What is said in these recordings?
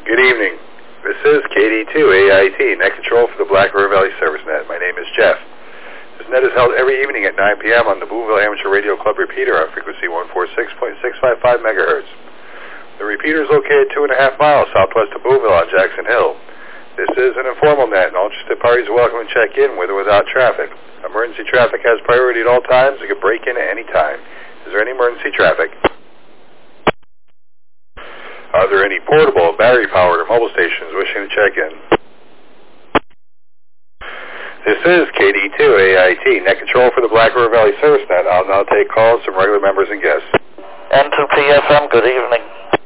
Good evening. This is KD2AIT, Net Control for the Black River Valley Service Net. My name is Jeff. This net is held every evening at 9 p.m. on the Boonville Amateur Radio Club repeater on frequency 146.655 megahertz. The repeater is located 2.5 miles southwest of Boonville on Jackson Hill. This is an informal net, and all interested parties are welcome to check in with or without traffic. Emergency traffic has priority at all times. You can break in at any time. Is there any emergency traffic? Are there any portable, battery-powered, or mobile stations wishing to check in? This is KD2AIT, Net Control for the Black River Valley Service Net. I'll now take calls from regular members and guests. N2PFM, good evening.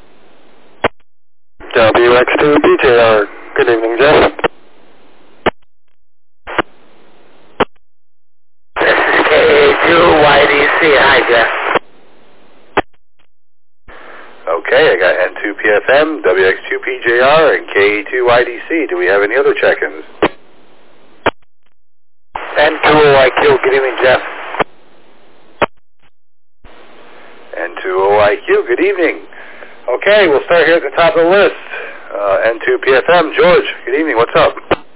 WX2PJR, good evening, Jeff. This is KA2YDC, hi, Jeff. Okay, I got N2PFM, WX2PJR, and KA2YDC. Do we have any other check-ins? N2OIQ, good evening, Jeff. N2OIQ, good evening. Okay, we'll start here at the top of the list. N2PFM, George, good evening, what's up?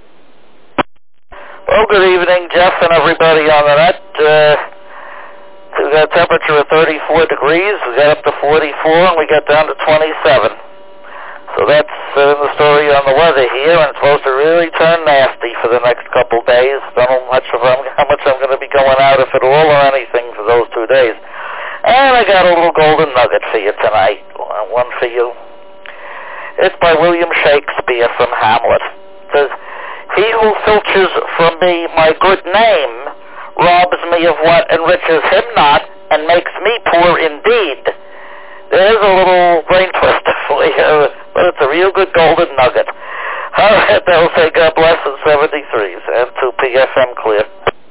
Well, good evening, Jeff and everybody on the net. We got a temperature of 34 degrees, we got up to 44, and we got down to 27. So that's the story on the weather here, and it's supposed to really turn nasty for the next couple days. Don't know how much I'm going to be going out, if at all, or anything for those 2 days. And I got a little golden nugget for you tonight, one for you. It's by William Shakespeare from Hamlet. It says, "He who filches from me my good name robs me of what enriches him not and makes me poor indeed." There's a little brain twister for you, but it's a real good golden nugget. All right, they'll say God bless in 73s and 2PFM clear.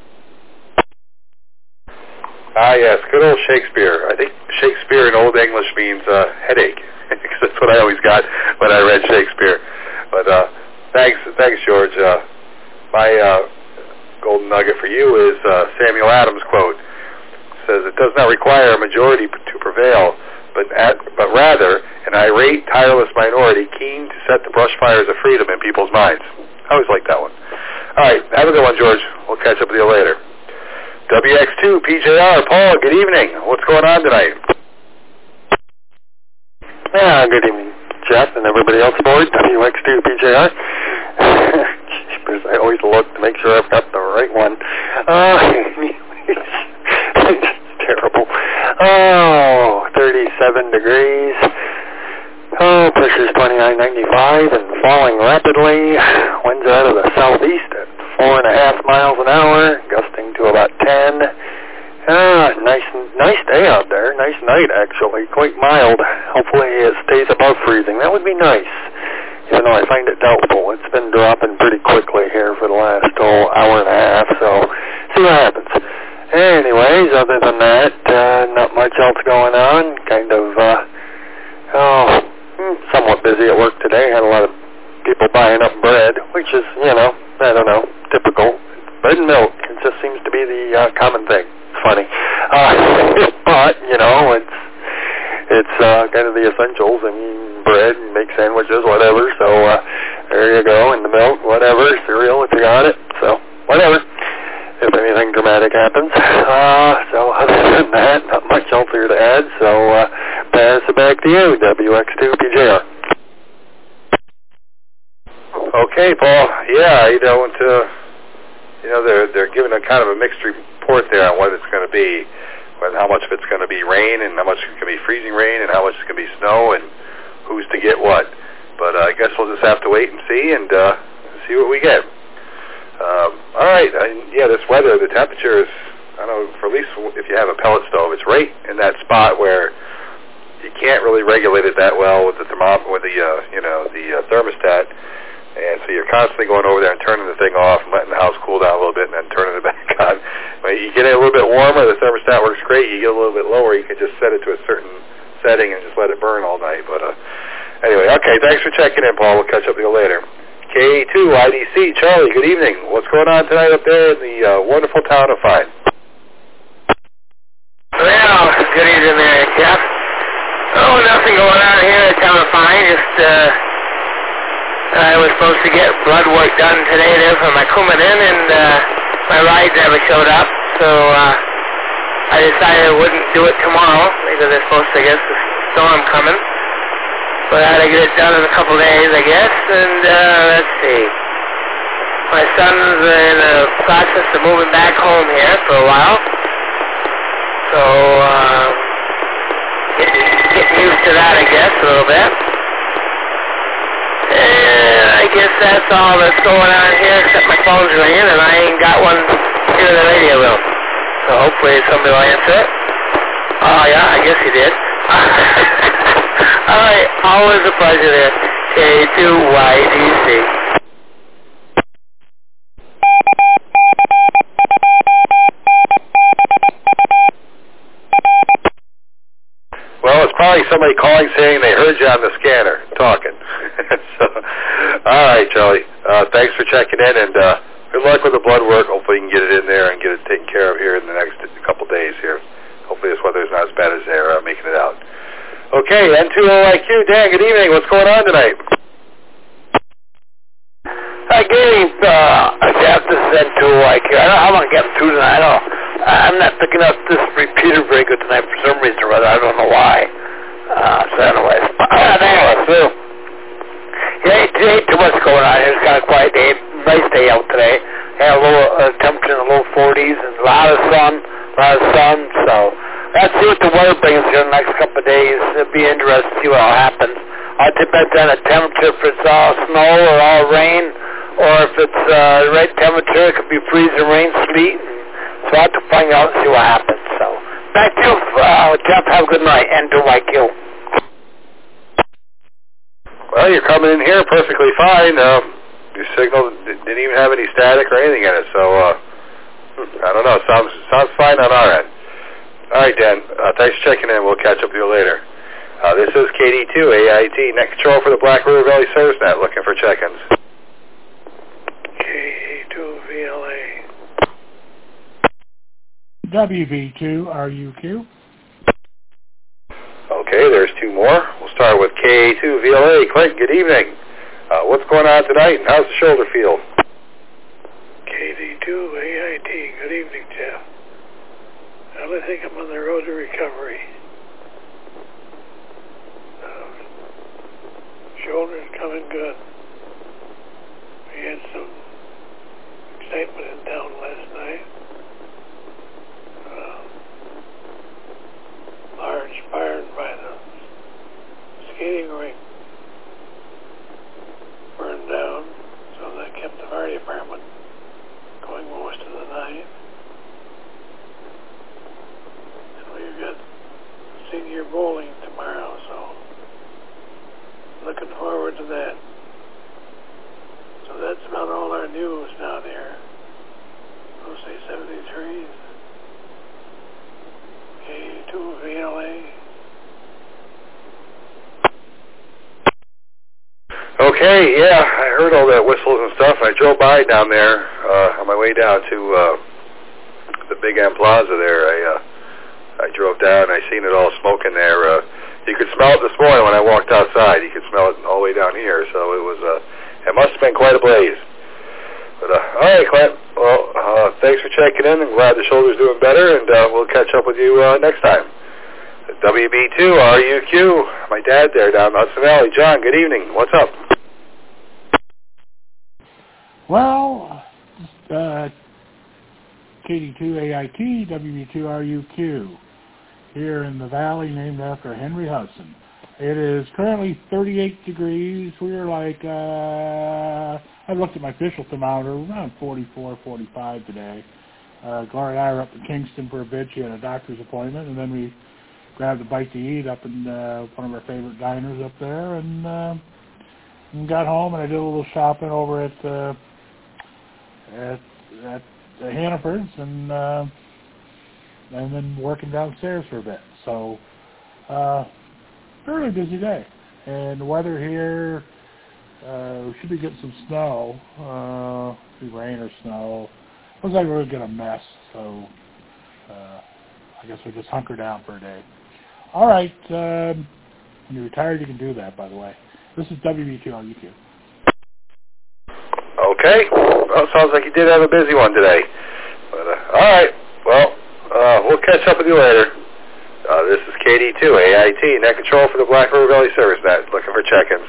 Ah, yes, good old Shakespeare. I think Shakespeare in Old English means headache, because that's what I always got when I read Shakespeare. But thanks, George. My golden nugget for you is Samuel Adams' quote. It says, "It does not require a majority to prevail, but rather an irate, tireless minority keen to set the brush fires of freedom in people's minds." I always like that one. All right, have a good one, George. We'll catch up with you later. WX2PJR, Paul, good evening. What's going on tonight? Yeah, good evening, Jeff, and everybody else aboard, WX2PJR. I always look to make sure I've got the right one. It's terrible. 37 degrees. Pressure's 2995 and falling rapidly. Winds out of the southeast at 4.5 miles an hour, gusting to about 10. Nice day out there. Nice night, actually. Quite mild. Hopefully it stays above freezing. That would be nice. Even though I find it doubtful. It's been dropping pretty quickly here for the last hour and a half, so see what happens. Anyways, other than that, not much else going on. Kind of, somewhat busy at work today. Had a lot of people buying up bread, which is, I don't know, typical. Bread and milk, it just seems to be the common thing. It's funny. But, it's kind of the essentials. I mean, bread, make sandwiches, whatever. So there you go, and the milk, whatever, cereal if you got it. So whatever, if anything dramatic happens. So other than that, not much else here to add. So pass it back to you, WX2PJR. Okay, Paul. Yeah, they're giving a kind of a mixed report there on what it's going to be. How much of it's going to be rain, and how much it's going to be freezing rain, and how much it's going to be snow, and who's to get what. But I guess we'll just have to wait and see, and see what we get. All right, this weather, the temperature is, I don't know, for at least if you have a pellet stove, it's right in that spot where you can't really regulate it that well with the thermometer, with the thermostat. And so you're constantly going over there and turning the thing off and letting the house cool down a little bit and then turning it back on. When you get it a little bit warmer, the thermostat works great. You get a little bit lower, you can just set it to a certain setting and just let it burn all night. But anyway, okay, thanks for checking in, Paul. We'll catch up with you later. K2IDC, Charlie, good evening. What's going on tonight up there in the wonderful town of Fine? Well, good evening, there. Jeff. Oh, nothing going on here in town of Fine. Just I was supposed to get blood work done today there for my Coumadin, and my ride never showed up, so I decided I wouldn't do it tomorrow because they're supposed to, I guess, the storm coming. But I had to get it done in a couple days, I guess, and let's see. My son's in the process of moving back home here for a while, so getting used to that, I guess, a little bit. And I guess that's all that's going on here, except my phone's ringing, and I ain't got one here in the radio room. So hopefully somebody will answer it. Oh, yeah, I guess you did. All right, always a pleasure there. K2YDC. Well, it's probably somebody calling saying they heard you on the scanner talking. So, all right, Charlie. Thanks for checking in, and good luck with the blood work. Hopefully you can get it in there and get it taken care of here in the next couple days here. Hopefully this weather is not as bad as they're making it out. Okay, N2OIQ. Dan, good evening. What's going on tonight? Hi, good evening, Jeff. This is N2OIQ. I don't know how I'm going to get through tonight. I'm not picking up this repeater very good tonight for some reason or other. I don't know why. So anyways. So, ain't too much going on here. It's kind of a quiet day. Nice day out today. Had a little temperature in the low 40s and a lot of sun. So let's see what the weather brings here in the next couple of days. It'll be interesting to see what all happens. I'll depend on the temperature, if it's all snow or all rain, or if it's the right temperature, it could be freezing rain, sleet. So I'll have to find out and see what happens. So back to you, Jeff. Have a good night. N2OIQ. Well, you're coming in here perfectly fine. Your signal didn't even have any static or anything in it, so I don't know. Sounds fine on our end. All right, Dan. Thanks for checking in. We'll catch up with you later. This is KD2AIT, net control for the Black River Valley Service Net, looking for check-ins. KD2VLA. WV2RUQ. Okay, there's two more. We'll start with KA2VLA. Clint, good evening. What's going on tonight, and how's the shoulder feel? KD2AIT. Good evening, Jeff. Well, I think I'm on the road to recovery. Shoulder's coming good. We had some excitement in town last night. Large barn by the skating rink burned down, so that kept the fire department going most of the night. And we've got senior bowling tomorrow, so looking forward to that. So that's about all our news down here. We'll say 73. K2VLA. Okay, yeah, I heard all that whistles and stuff. I drove by down there on my way down to the Big M Plaza there. I drove down and I seen it all smoking there. You could smell it this morning when I walked outside. You could smell it all the way down here. So it was, it must have been quite a blaze. But, all right, Clint. Well, thanks for checking in. I'm glad the shoulder's doing better, and we'll catch up with you next time. WB2RUQ, my dad there down in Hudson Valley. John, good evening. What's up? Well, KD2AIT, WB2RUQ, here in the valley named after Henry Hudson. It is currently 38 degrees. We're like, I looked at my official thermometer, around 44, 45 today. Gloria and I were up in Kingston for a bit. She had a doctor's appointment, and then we grabbed a bite to eat up in one of our favorite diners up there, and got home, and I did a little shopping over at the Hannaford's, and then working downstairs for a bit. So, fairly busy day. And the weather here, we should be getting some snow, rain or snow. Looks like we're going to get a mess, so I guess we'll just hunker down for a day. All right, when you're retired, you can do that, by the way. This is WB2RUQ. Okay. Well, sounds like you did have a busy one today. But, all right. Well, we'll catch up with you later. This is KD2, AIT, net control for the Black River Valley Service Net, looking for check-ins.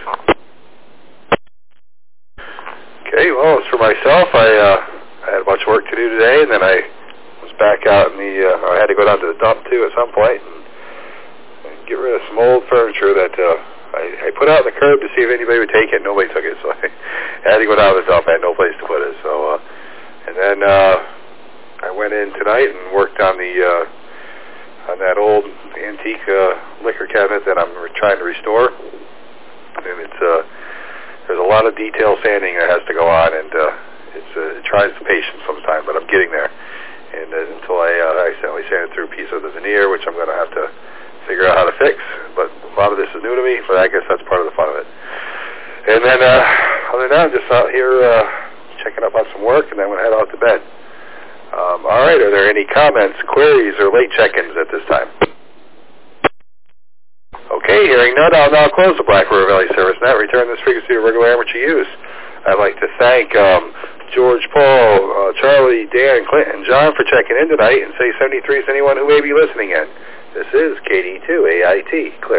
Okay, well, as for myself, I had a bunch of work to do today, and then I was back out in the, I had to go down to the dump, too, at some point, and get rid of some old furniture that I put out on the curb to see if anybody would take it. Nobody took it, so I had to go down to the dump. I had no place to put it. So, and then I went in tonight and worked on the on that old antique liquor cabinet that I'm trying to restore. And it's there's a lot of detail sanding that has to go on, and it tries the patience sometimes, but I'm getting there. And until I accidentally sanded through a piece of the veneer, which I'm going to have to figure out how to fix. But a lot of this is new to me, but I guess that's part of the fun of it. And then, other than that, I'm just out here checking up on some work, and then I'm going to head out to bed. All right, are there any comments, queries, or late check-ins at this time? Okay, hearing none, I'll now close the Black River Valley Service Net, return this frequency to regular amateur use. I'd like to thank George, Paul, Charlie, Dan, Clint, and John for checking in tonight, and say 73 to anyone who may be listening in. This is KD2 AIT. Clear.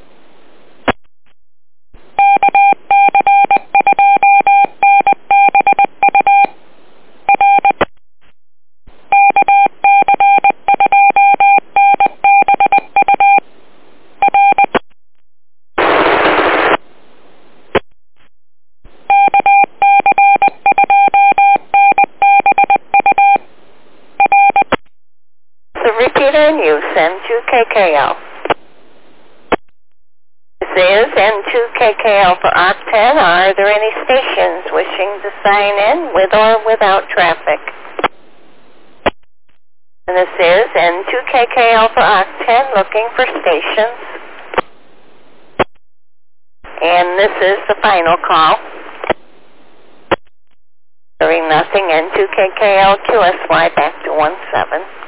The repeater in use, N2KKL. This is N2KKL for Octet. Are there any stations wishing to sign in with or without traffic? And this is N2KKL for Octet, looking for stations. And this is the final call. Hearing nothing, N2KKL QSY back to 17.